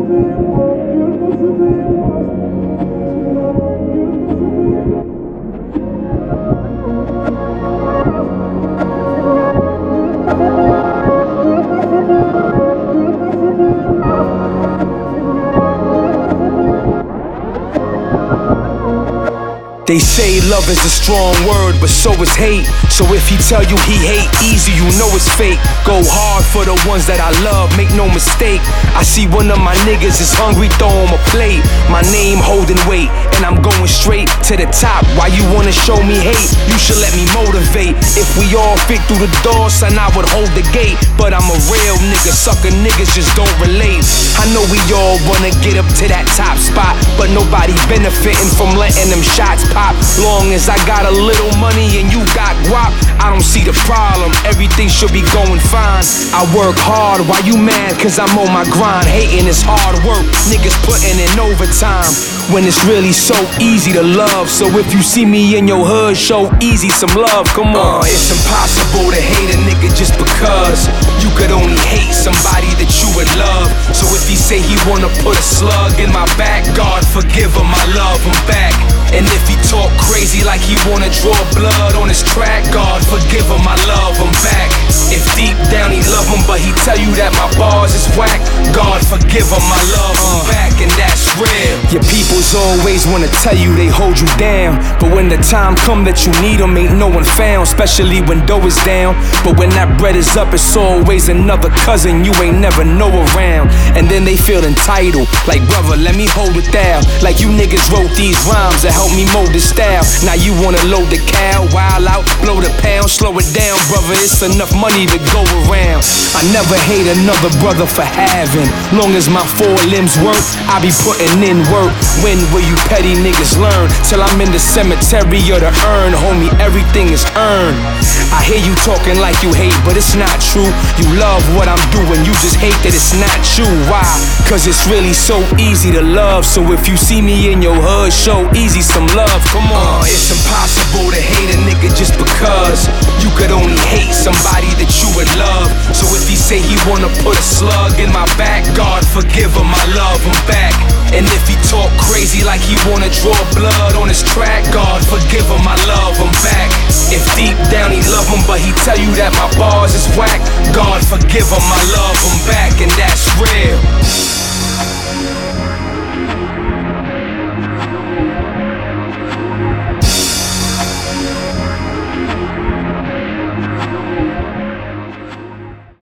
They say love is a strong word, but so is hate. So if he tell you he hate easy, you know it's fake. Go hard for the ones that I love, make no mistake. I see one of my niggas is hungry, throw him a plate. My name holding weight, and I'm going straight to the top. Why you wanna show me hate? You should let me motivate. If we all fit through the door, son, I would hold the gate. But I'm a real nigga, sucker niggas just don't relate. I know we all wanna get up to that top spot, but nobody benefiting from letting them shots pop. Long as I got a little money and you got guap, I don't see the problem, everything should be going fine. I work hard, why you mad? Cause I'm on my grind. Hating is hard work, niggas putting in overtime, when it's really so easy to love. So if you see me in your hood, show easy some love, come on. It's impossible to hate a nigga just because you could only hate somebody that you would love. So if he say he wanna put a slug in my back, God forgive him, I love him back. And if he talk crazy like he wanna draw blood on his track, God forgive him, I love him back. If deep down he love him, but he tell you that my bars is whack, God forgive him, I love him back, and that's real. Your peoples always wanna tell you they hold you down, but when the time come that you need them, ain't no one found, especially when dough is down. But when that bread is up, it's always another cousin you ain't never know around. And then they feel entitled, like brother, let me hold it down. Like you niggas wrote these rhymes that help me mold the style. Now you wanna load the cow, wild out, blow the pound, slow it down, brother, it's enough money to go around. I never hate another brother for having. Long as my four limbs work, I be putting in work. When will you petty niggas learn? Till I'm in the cemetery or the urn, homie, everything is earned. I hear you talking like you hate, but it's not true. You love what I'm doing, you just hate that it's not you. Why? Cause it's really so easy to love. So if you see me in your hood, show easy some love, come on. It's impossible to hate a nigga just because you could only hate somebody that you would love. So if he say he wanna put a slug in my back, God forgive him, I love him back. And if he talk crazy like he wanna draw blood on his track, God forgive him, I love him back. If deep down he love him, but he tell you that my bars is whack, God forgive him, I love